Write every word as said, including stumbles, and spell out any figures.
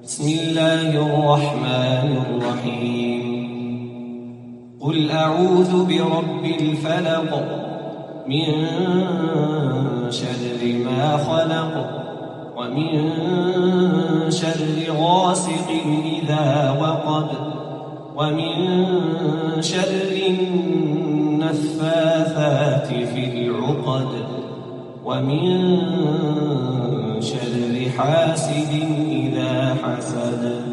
بسم الله الرحمن الرحيم قل أعوذ برب الفلق من شر ما خلق ومن شر غاسق إذا وقب ومن شر النفاثات في العقد ومن شر حاسد إذا حسد.